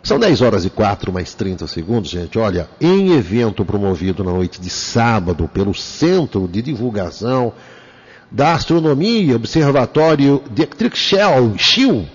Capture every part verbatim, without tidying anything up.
São dez horas e quatro mais trinta segundos, gente. Olha, em evento promovido na noite de sábado pelo Centro de Divulgação da Astronomia, Observatório Dietrich Schill,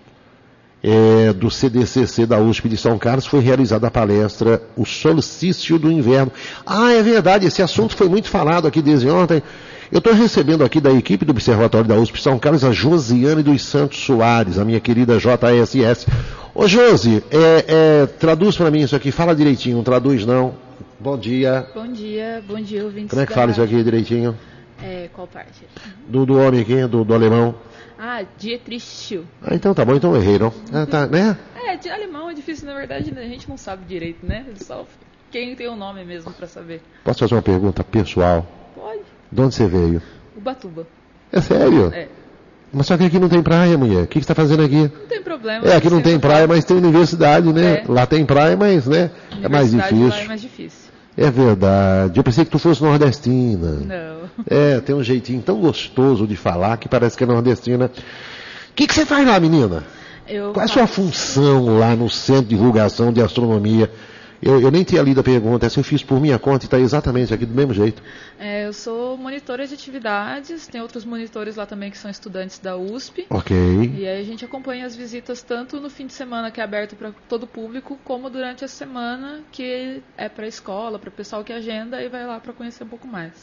é, do C D C C da U S P de São Carlos, foi realizada a palestra O Solstício do Inverno. Ah, é verdade, esse assunto foi muito falado aqui desde ontem. Eu estou recebendo aqui da equipe do Observatório da U S P de São Carlos a Josiane dos Santos Soares, a minha querida J S S. Ô Josi, é, é, traduz para mim isso aqui, fala direitinho, não traduz não. Bom dia. Bom dia, bom dia, ouvintes. Como é que fala isso aqui direitinho? É, qual parte? Do, do homem aqui, do, do alemão. Ah, Dietrich Schill. Ah, então tá bom, então eu errei, não? Ah, tá, né? É, de alemão é difícil, na verdade, a gente não sabe direito, né? Só quem tem o nome mesmo para saber. Posso fazer uma pergunta pessoal? Pode. De onde você veio? Ubatuba. É sério? É. Mas só que aqui não tem praia, mulher. O que, que você está fazendo aqui? Não tem problema. É, aqui não tem praia, mas tem universidade, né? É. Lá tem praia, mas, né? É mais difícil. Lá é mais difícil. É verdade. Eu pensei que tu fosse nordestina. Não. É, tem um jeitinho tão gostoso de falar que parece que é nordestina. O que, que você faz lá, menina? Eu Qual é a faço... sua função lá no Centro de Divulgação de Astronomia? Eu, eu nem tinha lido a pergunta, essa eu fiz por minha conta e está exatamente aqui do mesmo jeito. É, eu sou monitora de atividades, tem outros monitores lá também que são estudantes da U S P. Ok. E aí a gente acompanha as visitas tanto no fim de semana, que é aberto para todo o público, como durante a semana, que é para a escola, para o pessoal que agenda e vai lá para conhecer um pouco mais.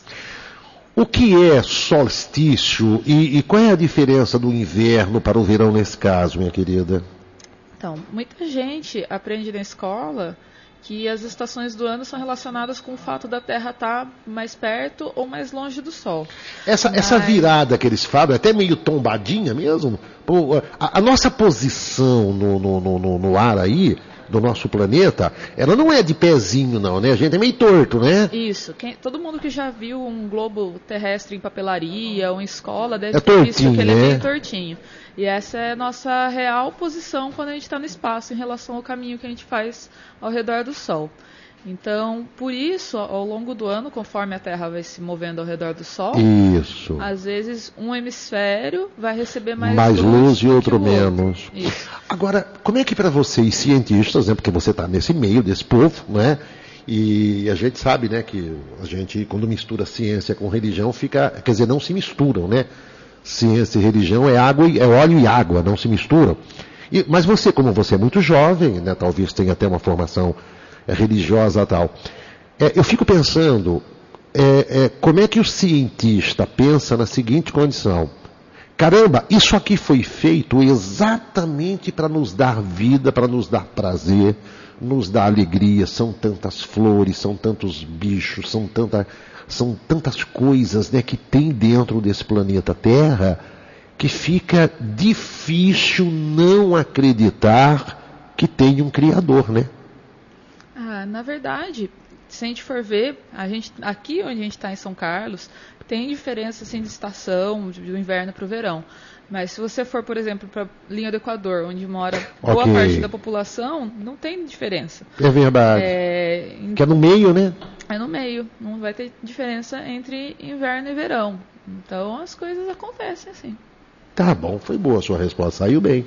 O que é solstício e, e qual é a diferença do inverno para o verão nesse caso, minha querida? Então, muita gente aprende na escola que as estações do ano são relacionadas com o fato da Terra estar mais perto ou mais longe do Sol. Essa, Mas... essa virada que eles falam é até meio tombadinha mesmo. Pô, a, a nossa posição no, no, no, no ar aí, do nosso planeta, ela não é de pezinho não, né? A gente é meio torto, né? Isso. Quem, todo mundo que já viu um globo terrestre em papelaria ou em escola deve é ter tortinho, visto que ele né? é meio tortinho. E essa é a nossa real posição quando a gente está no espaço em relação ao caminho que a gente faz ao redor do Sol. Então, por isso, ao longo do ano, conforme a Terra vai se movendo ao redor do Sol, isso. Às vezes um hemisfério vai receber mais, mais luz, luz e outro menos. Outro. Isso. Agora, como é que para vocês cientistas, né, porque você está nesse meio desse povo, né? E a gente sabe, né, que a gente quando mistura ciência com religião fica, quer dizer, não se misturam, né? Ciência e religião é água, é óleo e água, não se misturam. E, mas você, como você é muito jovem, né, talvez tenha até uma formação é, religiosa e tal, é, eu fico pensando, é, é, como é que o cientista pensa na seguinte condição: caramba, isso aqui foi feito exatamente para nos dar vida, para nos dar prazer, nos dar alegria, são tantas flores, são tantos bichos, são tanta... São tantas coisas, né, que tem dentro desse planeta Terra que fica difícil não acreditar que tem um Criador, né? Ah, na verdade, se a gente for ver, a gente, aqui onde a gente está em São Carlos, tem diferença assim, de estação, do inverno para o verão. Mas se você for, por exemplo, para a linha do Equador, onde mora boa okay. parte da população, não tem diferença. É verdade. É, que é no meio, né? É no meio. Não vai ter diferença entre inverno e verão. Então as coisas acontecem assim. Tá bom, foi boa a sua resposta. Saiu bem.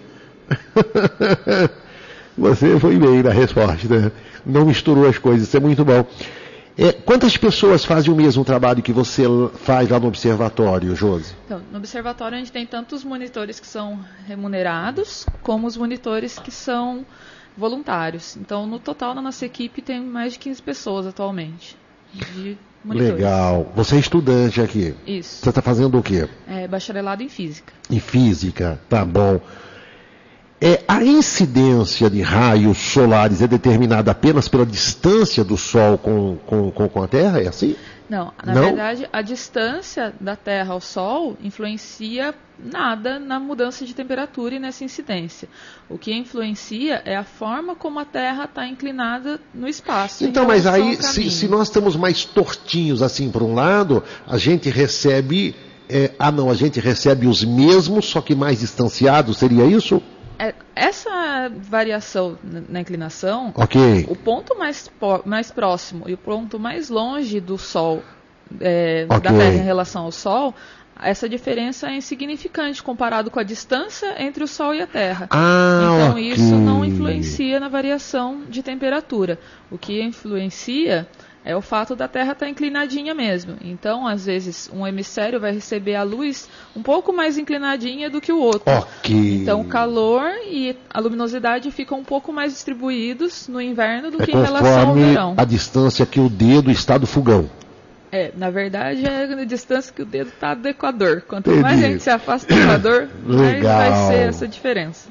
Você foi bem na resposta. Né? Não misturou as coisas, isso é muito bom. É, quantas pessoas fazem o mesmo trabalho que você faz lá no observatório, Josi? Então, no observatório a gente tem tanto os monitores que são remunerados, como os monitores que são voluntários. Então, no total, na nossa equipe tem mais de quinze pessoas atualmente. De monitores. Legal. Você é estudante aqui? Isso. Você está fazendo o quê? É, bacharelado em física. Em física, tá bom. É, a incidência de raios solares é determinada apenas pela distância do Sol com, com, com, com a Terra? É assim? Não, na Não? verdade, a distância da Terra ao Sol influencia nada na mudança de temperatura e nessa incidência. O que influencia é a forma como a Terra está inclinada no espaço. Então, mas aí, se, se nós estamos mais tortinhos assim por um lado, a gente recebe... É, ah, não, a gente recebe os mesmos, só que mais distanciados, seria isso? É, essa variação na inclinação, okay. o ponto mais, mais próximo e o ponto mais longe do Sol, é, okay. da Terra em relação ao Sol, essa diferença é insignificante comparado com a distância entre o Sol e a Terra. Ah, então okay. isso não influencia na variação de temperatura. O que influencia é o fato da Terra estar inclinadinha mesmo. Então, às vezes, um hemisfério vai receber a luz um pouco mais inclinadinha do que o outro. Okay. Então, o calor e a luminosidade ficam um pouco mais distribuídos no inverno do é que em relação ao verão. A distância que o dedo está do fogão. É, na verdade, é a distância que o dedo está do Equador. Quanto Entendi. mais a gente se afasta do Equador, mais vai ser essa diferença.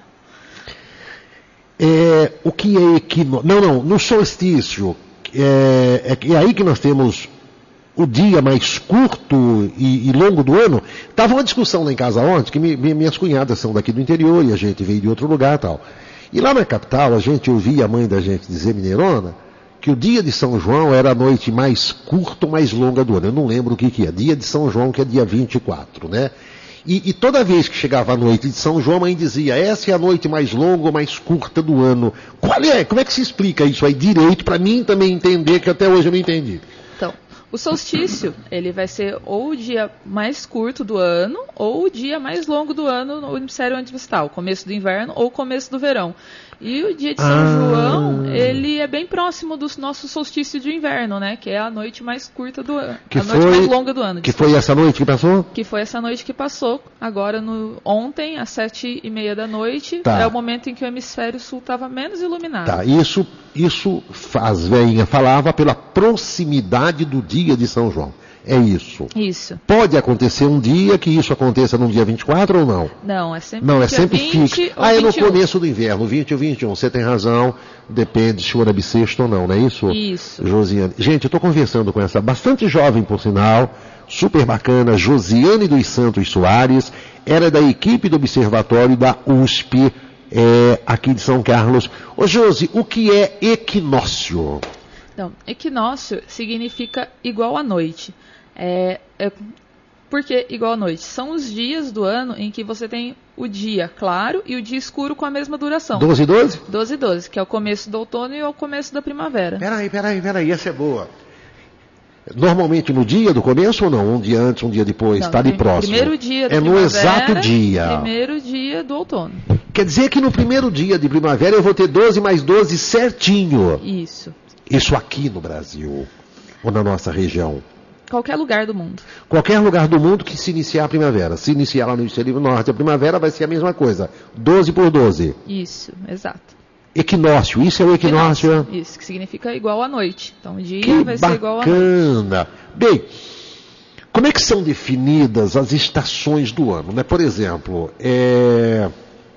É, o que é equinócio? Não, não, no solstício. É, é, é aí que nós temos o dia mais curto e, e longo do ano. Estava uma discussão lá em casa ontem, que mi, minhas cunhadas são daqui do interior e a gente veio de outro lugar e tal. E lá na capital a gente ouvia a mãe da gente dizer, mineirona, que o dia de São João era a noite mais curta ou mais longa do ano. Eu não lembro o que que é. Dia de São João, que é dia vinte e quatro, né? E, e toda vez que chegava a noite de São João, a mãe dizia, essa é a noite mais longa ou mais curta do ano. Qual é? Como é que se explica isso aí direito, para mim também entender, que até hoje eu não entendi? Então, o solstício, ele vai ser ou o dia mais curto do ano, ou o dia mais longo do ano no hemisfério onde você está, o começo do inverno ou o começo do verão. E o dia de São ah. João, ele é bem próximo do nosso solstício de inverno, né? Que é a noite mais curta do ano, a foi, noite mais longa do ano. Que foi essa noite que passou? Que foi essa noite que passou. Agora, no, ontem, às sete e meia da noite, tá. é o momento em que o hemisfério sul estava menos iluminado. Tá, isso, isso as velhinhas falavam pela proximidade do dia de São João. É isso. Isso. Pode acontecer um dia que isso aconteça no dia vinte e quatro ou não? Não, é sempre Não, é dia sempre vinte fixo. ou Ah, é no vinte e um. começo do inverno, vinte ou vinte e um. Você tem razão, depende se for bissexto ou não, não é isso? Isso. Josiane. Gente, eu estou conversando com essa bastante jovem, por sinal, super bacana, Josiane dos Santos Soares, era da equipe do Observatório da U S P, é, aqui de São Carlos. Ô Josi, o que é equinócio? Então, equinócio significa igual à noite. É, é, por que igual à noite? São os dias do ano em que você tem o dia claro e o dia escuro com a mesma duração. doze e doze? doze e doze, que é o começo do outono e o começo da primavera. Peraí, peraí, peraí, essa é boa. Normalmente no dia do começo ou não? Um dia antes, um dia depois? Está ali próximo? Primeiro dia da É no exato dia. Primeiro dia do outono. Quer dizer que no primeiro dia de primavera eu vou ter doze mais doze certinho. Isso. Isso aqui no Brasil, ou na nossa região? Qualquer lugar do mundo. Qualquer lugar do mundo que se iniciar a primavera. Se iniciar lá no hemisfério norte, a primavera vai ser a mesma coisa. doze por doze. Isso, exato. Equinócio, isso é o equinócio? equinócio. Isso, que significa igual à noite. Então o dia que vai bacana. ser igual à noite. Bem, como é que são definidas as estações do ano? Né? Por exemplo, é...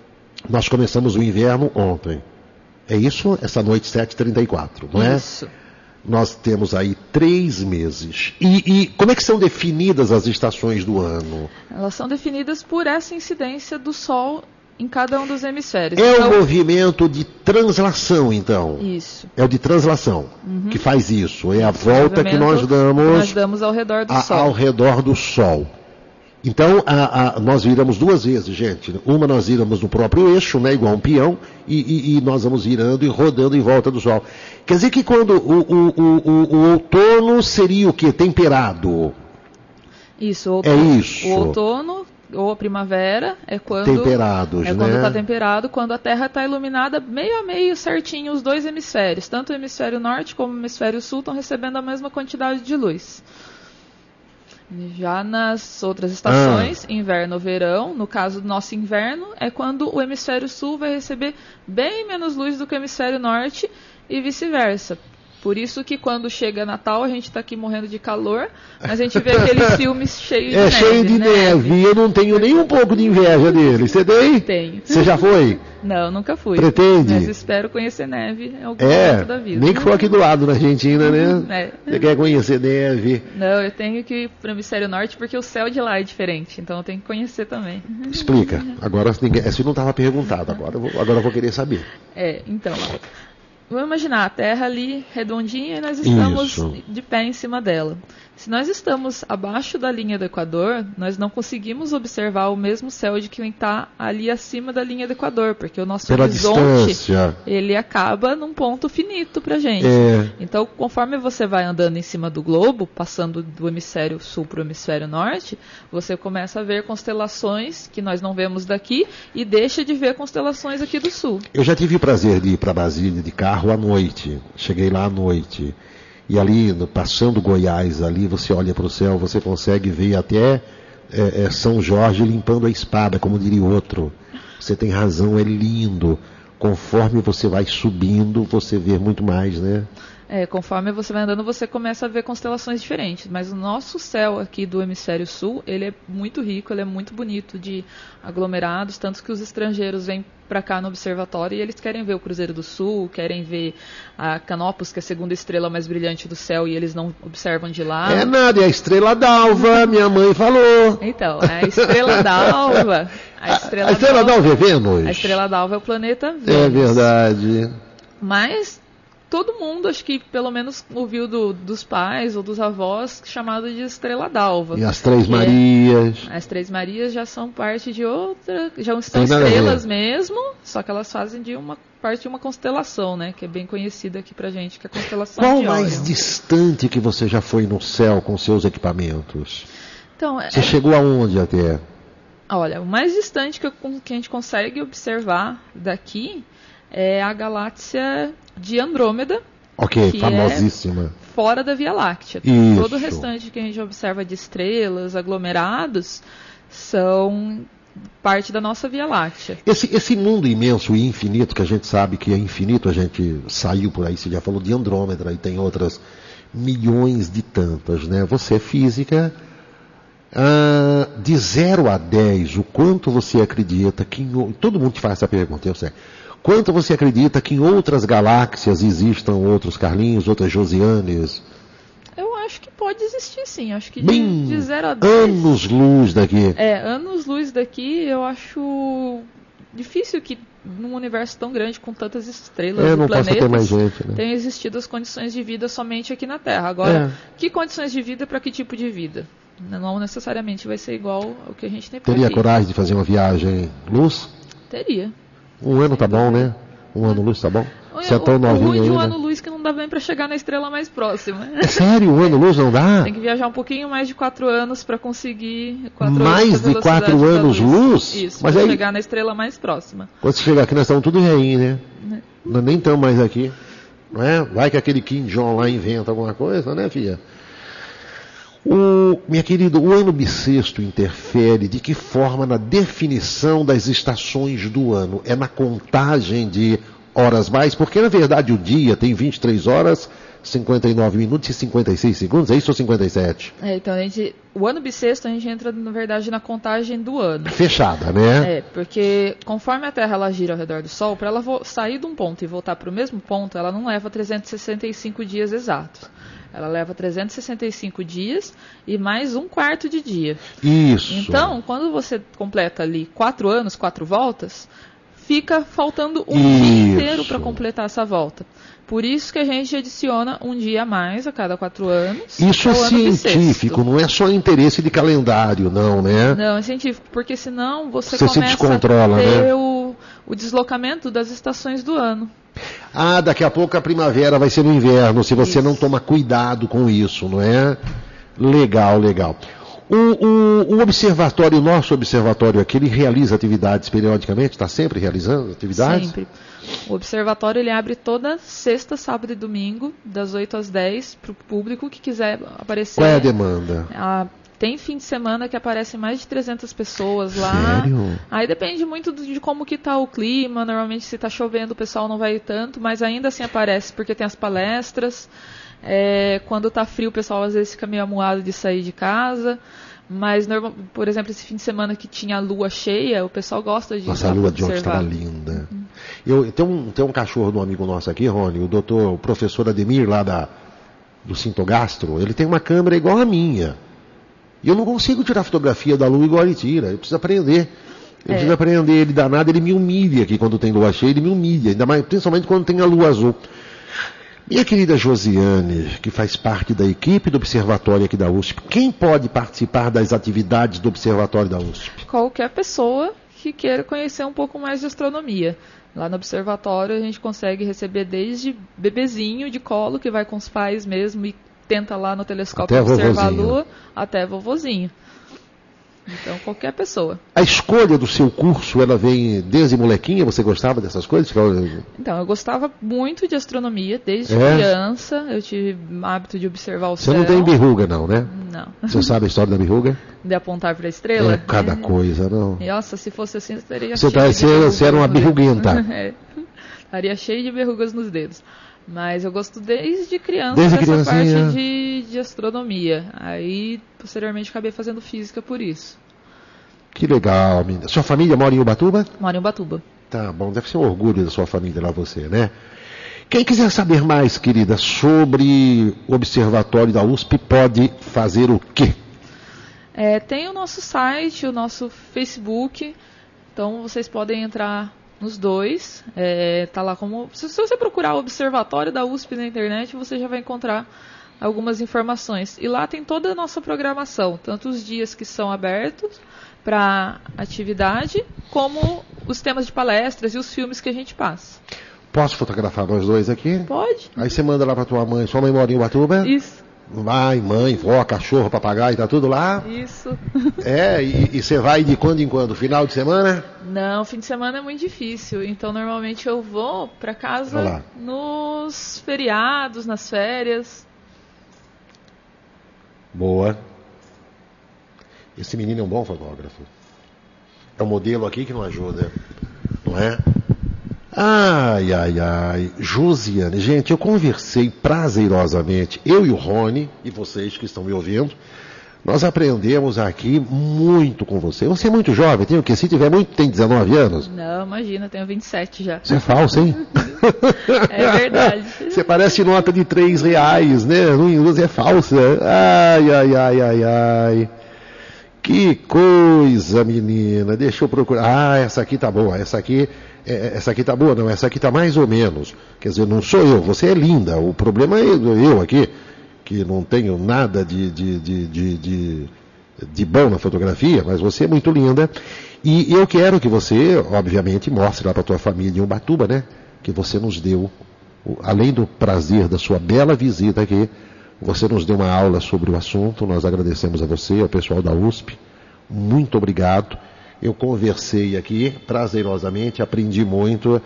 nós começamos o inverno ontem. É isso? Essa noite sete e trinta e quatro, não é? Isso. Nós temos aí três meses. E, e como é que são definidas as estações do ano? Elas são definidas por essa incidência do Sol em cada um dos hemisférios. É então... o movimento de translação, então. Isso. É o de translação uhum. que faz isso. É a volta que nós damos, que nós damos ao redor do a, Sol. Ao redor do Sol. Então, a, a, nós viramos duas vezes, gente. Uma nós viramos no próprio eixo, né, igual um peão, e, e, e nós vamos virando e rodando em volta do Sol. Quer dizer que quando o, o, o, o, o outono seria o quê? Temperado. Isso, o outono, é isso. O outono ou a primavera é quando Temperados, é né? quando está temperado, quando a Terra está iluminada meio a meio certinho, os dois hemisférios, tanto o hemisfério norte como o hemisfério sul estão recebendo a mesma quantidade de luz. Já nas outras estações, ah. inverno ou verão, no caso do nosso inverno, é quando o hemisfério sul vai receber bem menos luz do que o hemisfério norte e vice-versa. Por isso que quando chega Natal a gente está aqui morrendo de calor, mas a gente vê aqueles filmes cheios de é, neve. É cheio de neve. neve. Eu não tenho nem um pouco de inveja dele. Você tem? Tenho. Você já foi? Não, nunca fui. Pretende? Mas espero conhecer neve em algum é, momento da vida. Nem que for aqui do lado, na Argentina, né? É. Você quer conhecer neve? Não, eu tenho que ir para o hemisfério norte porque o céu de lá é diferente, então eu tenho que conhecer também. Explica. Agora, ninguém, isso não estava perguntado, agora eu, vou, agora eu vou querer saber. É, então... vamos imaginar a Terra ali redondinha e nós estamos Isso. de pé em cima dela. Se nós estamos abaixo da linha do Equador, nós não conseguimos observar o mesmo céu de quem está ali acima da linha do Equador, porque o nosso Pela horizonte distância. ele acaba num ponto finito para a gente. É. Então, conforme você vai andando em cima do globo, passando do hemisfério sul para o hemisfério norte, você começa a ver constelações que nós não vemos daqui e deixa de ver constelações aqui do sul. Eu já tive o prazer de ir para Brasília de carro à noite. Cheguei lá à noite. E ali, no, passando Goiás, ali você olha para o céu, você consegue ver até é, é, São Jorge limpando a espada, como diria outro. Você tem razão, é lindo. Conforme você vai subindo, você vê muito mais, né? É, conforme você vai andando, você começa a ver constelações diferentes. Mas o nosso céu aqui do hemisfério sul, ele é muito rico, ele é muito bonito de aglomerados, tanto que os estrangeiros vêm para cá no observatório e eles querem ver o Cruzeiro do Sul, querem ver a Canopus, que é a segunda estrela mais brilhante do céu, e eles não observam de lá. É nada, é a estrela d'alva, minha mãe falou. Então, a estrela d'alva... A estrela, a estrela d'alva é Vênus? A estrela d'alva é o planeta Vênus. É verdade. Mas todo mundo, acho que pelo menos ouviu do, dos pais ou dos avós, chamado de estrela d'alva. E as Três Marias. É, as Três Marias já são parte de outra, já são estrelas mesmo, só que elas fazem de uma parte de uma constelação, né, que é bem conhecida aqui pra gente, que é a constelação Qual de Órion. Qual mais distante que você já foi no céu com seus equipamentos? Então, você é... chegou aonde até? Olha, o mais distante que, eu, que a gente consegue observar daqui é a galáxia de Andrômeda. Ok, que famosíssima. É fora da Via Láctea. Isso. Todo o restante que a gente observa de estrelas, aglomerados, são parte da nossa Via Láctea. Esse, esse mundo imenso e infinito, que a gente sabe que é infinito, a gente saiu por aí, você já falou de Andrômeda, e tem outras milhões de tantas, né? Você é física... Ah, de zero a dez, o quanto você acredita que... Em, todo mundo te faz essa pergunta, eu sei. Quanto você acredita que em outras galáxias existam outros Carlinhos, outras Josianes? Eu acho que pode existir, sim. Acho que Bem, de, de zero a dez... anos-luz daqui. É, anos-luz daqui eu acho difícil que num universo tão grande, com tantas estrelas é, e não planetas, possa ter mais gente, né? tenham existido as condições de vida somente aqui na Terra. Agora, é. que condições de vida para que tipo de vida? Não necessariamente vai ser igual ao que a gente tem por Teria aqui. coragem de fazer uma viagem luz? Teria. Um ano tá bom, né? Um ano luz tá bom? Você é tão o novinho ruim de um ainda. ano luz que não dá bem para chegar na estrela mais próxima. É sério? Um ano luz não dá? Tem que viajar um pouquinho mais de quatro anos para conseguir... Quatro mais anos de quatro anos luz? luz? Isso, mas para aí... chegar na estrela mais próxima. Quando você chegar aqui, nós estamos tudo reinho, né? Né? Nós nem estamos mais aqui. Não é? Vai que aquele Kim Jong lá inventa alguma coisa, né, filha? O, minha querida, o ano bissexto interfere de que forma na definição das estações do ano? É na contagem de horas mais? Porque, na verdade, o dia tem vinte e três horas, cinquenta e nove minutos e cinquenta e seis segundos, é isso ou cinquenta e sete? É, então, a gente, o ano bissexto, a gente entra, na verdade, na contagem do ano. Fechada, né? É, porque conforme a Terra ela gira ao redor do Sol, para ela sair de um ponto e voltar para o mesmo ponto, ela não leva trezentos e sessenta e cinco dias exatos. Ela leva trezentos e sessenta e cinco dias e mais um quarto de dia. Isso. Então, quando você completa ali quatro anos, quatro voltas, fica faltando um Isso. dia inteiro para completar essa volta. Por isso que a gente adiciona um dia a mais a cada quatro anos. Isso é científico, bissexto. não é só interesse de calendário, não, né? Não, é científico, porque senão você, você se começa descontrola, a ter né? o, o deslocamento das estações do ano. Ah, daqui a pouco a primavera vai ser no inverno, se você Isso. não toma cuidado com isso, não é? Legal, legal. O, o, o observatório, o nosso observatório aqui, ele realiza atividades periodicamente? Está sempre realizando atividades? Sempre. O observatório ele abre toda sexta, sábado e domingo, das oito às dez, para o público que quiser aparecer. Qual é a demanda? Ah, tem fim de semana que aparecem mais de trezentas pessoas lá. Sério? Aí depende muito de como que está o clima. Normalmente se está chovendo o pessoal não vai tanto, mas ainda assim aparece porque tem as palestras. É, quando está frio o pessoal às vezes fica meio amuado de sair de casa. Mas, normal, por exemplo, esse fim de semana que tinha a lua cheia, o pessoal gosta de Nossa, a lua de ontem observar. estava linda. Uhum. Eu, tem, um, tem um cachorro de um amigo nosso aqui, Rony, o doutor, o professor Ademir, lá da, do Sintogastro, ele tem uma câmera igual a minha. E eu não consigo tirar fotografia da lua igual ele tira. Eu preciso aprender. Eu é. preciso aprender. Ele danado, ele me humilha aqui quando tem lua cheia, ele me humilha. Ainda mais, principalmente quando tem a lua azul. Minha querida Josiane, que faz parte da equipe do Observatório aqui da U S P, quem pode participar das atividades do Observatório da U S P? Qualquer pessoa que queira conhecer um pouco mais de astronomia. Lá no Observatório a gente consegue receber desde bebezinho de colo, que vai com os pais mesmo e tenta lá no telescópio até observar a vovozinho. Lua, até vovozinho. Então, qualquer pessoa. A escolha do seu curso, ela vem desde molequinha? Você gostava dessas coisas? Então, eu gostava muito de astronomia, desde É? criança. Eu tive hábito de observar o Você céu. não tem birruga, não, né? Não. Você sabe a história da birruga? De apontar para a estrela? É cada coisa, não. Nossa, se fosse assim, eu estaria Você, cheio tá, de você, verrugas você era uma nos dedos. birruguenta. É. Estaria cheio de verrugas nos dedos. Mas eu gosto desde criança Desde dessa criancinha. parte de, de astronomia. Aí, posteriormente, acabei fazendo física por isso. Que legal, menina. Sua família mora em Ubatuba? Moro em Ubatuba. Tá bom, deve ser um orgulho da sua família lá, você, né? Quem quiser saber mais, querida, sobre o Observatório da U S P, pode fazer o quê? É, tem o nosso site, o nosso Facebook. Então, vocês podem entrar nos dois. É, tá lá como... Se, se você procurar o Observatório da U S P na internet, você já vai encontrar algumas informações. E lá tem toda a nossa programação, tanto os dias que são abertos para atividade, como os temas de palestras e os filmes que a gente passa. Posso fotografar nós dois aqui? Pode? Aí você manda lá pra tua mãe. Sua mãe mora em Ubatuba? Isso. Vai, mãe, vó, cachorro, papagaio, tá tudo lá? Isso. É, e, e você vai de quando em quando? Final de semana? Não, fim de semana é muito difícil. Então, normalmente eu vou para casa Olá. nos feriados, nas férias. Boa. Esse menino é um bom fotógrafo. É o modelo aqui que não ajuda, não é? Ai, ai, ai. Josiane, gente, eu conversei prazerosamente, eu e o Rony, e vocês que estão me ouvindo, nós aprendemos aqui muito com você. Você é muito jovem, tem o quê? Se tiver muito, tem dezenove anos? Não, imagina, tenho vinte e sete já. Você é falso, hein? É verdade. Você parece nota de três reais, né? Você é falsa. Ai, ai, ai, ai, ai. Que coisa, menina. Deixa eu procurar. Ah, essa aqui tá boa. Essa aqui, é, essa aqui tá boa. Não, essa aqui tá mais ou menos. Quer dizer, não sou eu. Você é linda. O problema é eu aqui, que não tenho nada de, de, de, de, de, de bom na fotografia, mas você é muito linda. E eu quero que você, obviamente, mostre lá para tua família em Ubatuba, né? Que você nos deu, além do prazer da sua bela visita aqui, você nos deu uma aula sobre o assunto. Nós agradecemos a você, ao pessoal da U S P. Muito obrigado. Eu conversei aqui prazerosamente, aprendi muito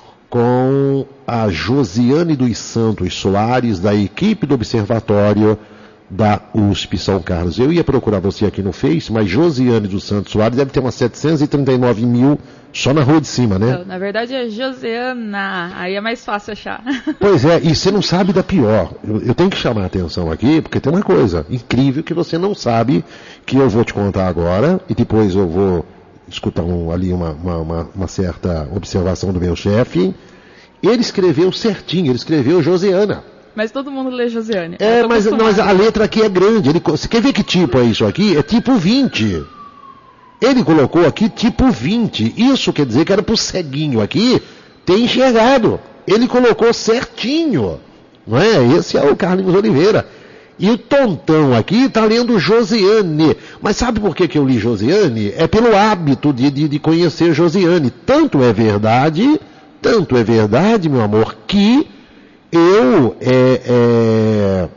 com a Josiane dos Santos Soares, da equipe do Observatório da U S P São Carlos. Eu ia procurar você aqui no Face, mas Josiane dos Santos Soares deve ter umas setecentos e trinta e nove mil só na rua de cima, né? Não, na verdade é Josiana, aí é mais fácil achar. Pois é, e você não sabe da pior. Eu, eu tenho que chamar a atenção aqui, porque tem uma coisa incrível que você não sabe, que eu vou te contar agora, e depois eu vou escutar um, ali uma, uma, uma, uma certa observação do meu chefe. Ele escreveu certinho, ele escreveu Josiana. Mas todo mundo lê Josiane. É, mas, mas a letra aqui é grande. Ele, você quer ver que tipo é isso aqui? É tipo vinte. Ele colocou aqui tipo vinte. Isso quer dizer que era pro ceguinho aqui ter enxergado. Ele colocou certinho. Não é? Esse é o Carlinhos Oliveira. E o tontão aqui está lendo Josiane. Mas sabe por que, que eu li Josiane? É pelo hábito de, de, de conhecer Josiane. Tanto é verdade, tanto é verdade, meu amor, que eu é, é,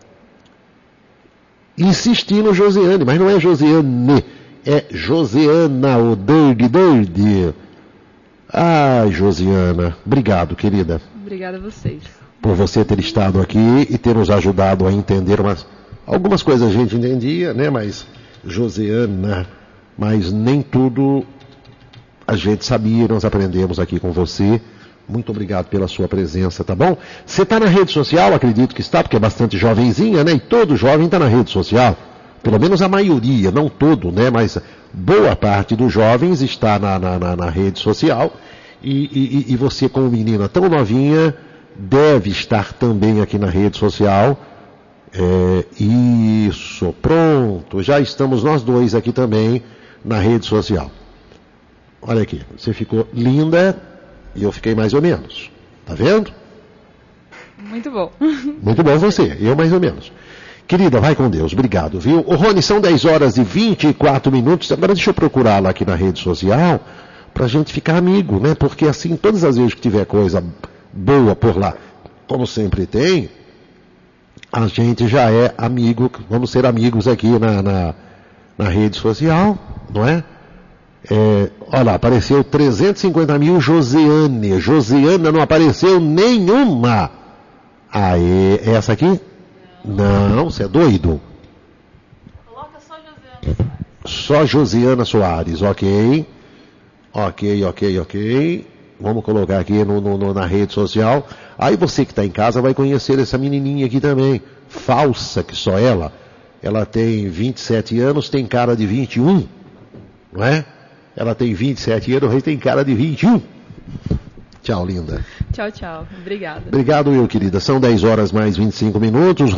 insisti no Josiane, mas não é Josiane, é Josiana, o Dirty Dirty. Ai, Josiana, obrigado, querida. Obrigada a vocês. Por você ter estado aqui e ter nos ajudado a entender umas, algumas coisas a gente entendia, né? Mas Josiana, mas nem tudo a gente sabia, nós aprendemos aqui com você. Muito obrigado pela sua presença, tá bom? Você está na rede social, acredito que está, porque é bastante jovenzinha, né? E todo jovem está na rede social. Pelo menos a maioria, não todo, né? Mas boa parte dos jovens está na, na, na, na rede social. E, e, e você, como menina tão novinha, deve estar também aqui na rede social. É, isso, pronto. Já estamos nós dois aqui também na rede social. Olha aqui, você ficou linda. E eu fiquei mais ou menos. Tá vendo? Muito bom. Muito bom você, eu mais ou menos. Querida, vai com Deus, obrigado, viu? Ô Rony, são dez horas e vinte e quatro minutos, agora deixa eu procurá-la aqui na rede social, pra gente ficar amigo, né? Porque assim, todas as vezes que tiver coisa boa por lá, como sempre tem, a gente já é amigo, vamos ser amigos aqui na, na, na rede social, não é? É, olha lá, apareceu trezentos e cinquenta mil Josiane. Josiana não apareceu nenhuma. Aê, essa aqui? Não, você é doido. Coloca só Josiana Soares. Só Josiana Soares, ok. Ok, ok, ok. Vamos colocar aqui no, no, na rede social. Aí você que está em casa vai conhecer essa menininha aqui também. Falsa, que só ela. Ela tem vinte e sete anos, tem cara de vinte e um. Não é? Ela tem vinte e sete anos, mas tem cara de vinte e um. Tchau, linda. Tchau, tchau. Obrigada. Obrigado, meu querida. São dez horas mais vinte e cinco minutos.